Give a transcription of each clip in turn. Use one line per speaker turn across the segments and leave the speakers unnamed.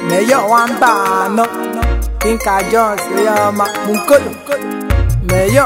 Mayor Wambano, Kinka Jones, Yama Munkodo, Mayor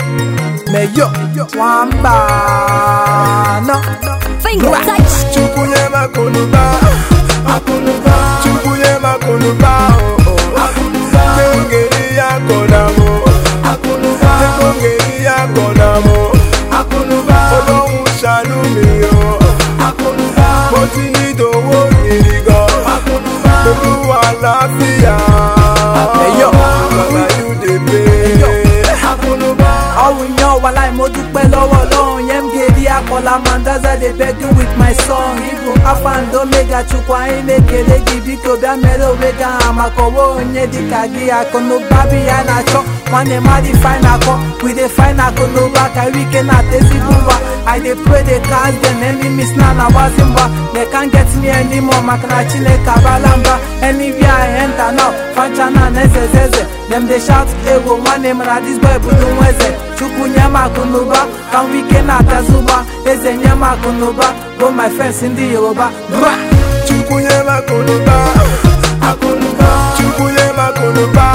Wambano,
Finger touch.
Chukuye makunuba, chukuye makunuba, kengeri ya konamo, kengeri ya konamo, Ọlọ́run ṣàánú mi o, mo ti ní ìdòwò gidi gan, Olúwa àlàáfíà, bàbá you dey pay.
Ọ̀hún yan wà láì mo dúpẹ́ lọ́wọ́ Ọlọ́run yẹn ń gèdè akọ̀là mandaza dey begging with my song. Even Alpha and Omega chukwu anyị na-ekele gị biko bịa mere onwe gị amakowo onye dịka gị akụnụba bi ya na-achọ nwanne mmadụ fine akọ we dey fine akụnụba ka wike na-ata ezigbo ụwa I dey pray dey cast them enemies na na-agbazi mgba they can't get me anymore maka na Chineke abala mba anywhere I enter now fancha na na-ezezeze dem dey shout ewo nwanne mana this boy bụrụ nweze chukwu nye m akụnụba ka wike na-atazi ụgba eze nye m akụnụba bụ my friends ndị Yoruba
Chukuye makunuba, chukuye makunuba,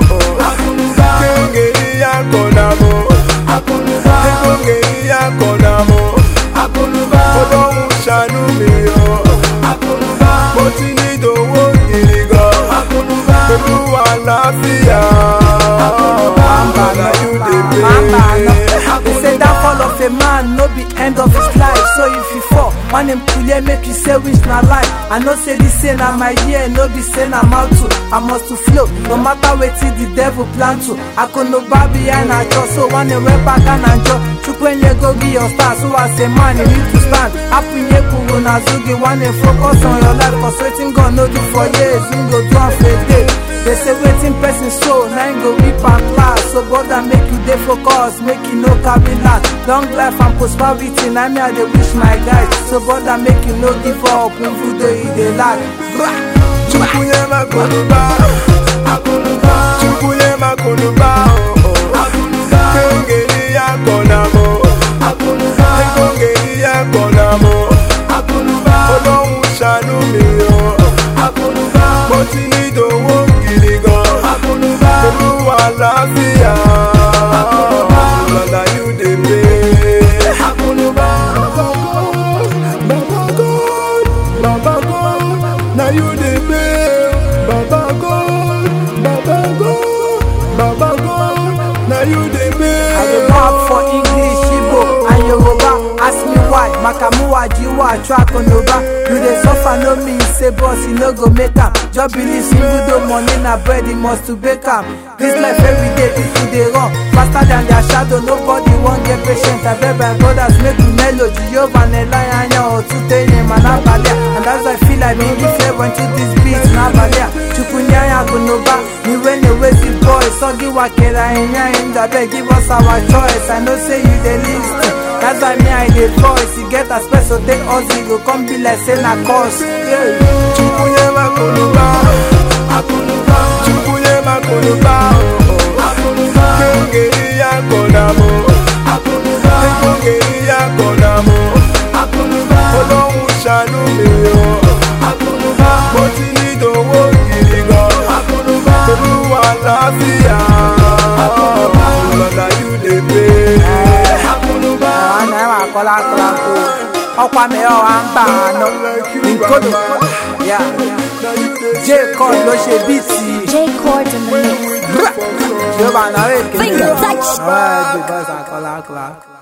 kengeri ya konamo, kengeri ya konamo, Ọlọ́run ṣàánú mi o, mo ti ní ìdòwò gidi gan, Olúwa àlàáfíà, bàbá you dey pay.
They say that fall of a man no be end of his life. So if you fall, one him clear make you say which na lie. I know say this say na my year, no be say na mouth to. I must to flow, no matter wetin the devil plan to. I could no bar behind a jaw, so one day way back and enjoy. When you go be your star, so as a man you need to stand. Happy ye kuru na zugi, one day focus on your life. Cause waiting God no do for years, you go do am for a day. They say waiting person so, now you go reap and class. So God that make you dey focus, make you no carry last. Long life and prosperity, now me I dey wish my guys. So God that make you no give up, even though you dey lag.
Chukuye makunuba, chukuye makunuba, kengeri ya konamo, kengeri ya konamo, Ọlọ́run ṣàánú mi o, mo ti ní ìdòwò gidi gan, Olúwa àlàáfíà, bàbá you dey pay. Baba God, now you dey pay. Baba God, now you dey pay.
I dey rap for English, Igbo and Yoruba. Ask me why, Makamuwa Jiwa track on over. You dey suffer no mean say boss you no go make am. Just believe single though money na bread it must to bake am. This life every day people dey run faster than their shadow. Nobody wan get patient. I beg my brothers make we melody. Yoruba Nelanya or Tutenye Manabalia. And that's why I feel like being the flavor into this beat Nabalia. Chukunyaya Gunoba, me when you waste the boys. So give Wakera in the beg, give us our choice. I know say you dey listen. That's why me I dey voice. You get a special day or zero, come be like say na course.
Chukuye makunuba, chukuye makunuba, kengeri ya konamo, kengeri ya konamo, Ọlọ́run ṣàánú mi o, mo ti ní ìdòwò gidi gan, Olúwa àlàáfíà, bàbá you dey pay.
Ọkwa Mayor Wambano, Nkodo, yeah. J Cole ló ṣe bíìtì.
J Chord in the mix.
Yorùbá náà rè kéde.
Finger touch.
Alright, big boys and call.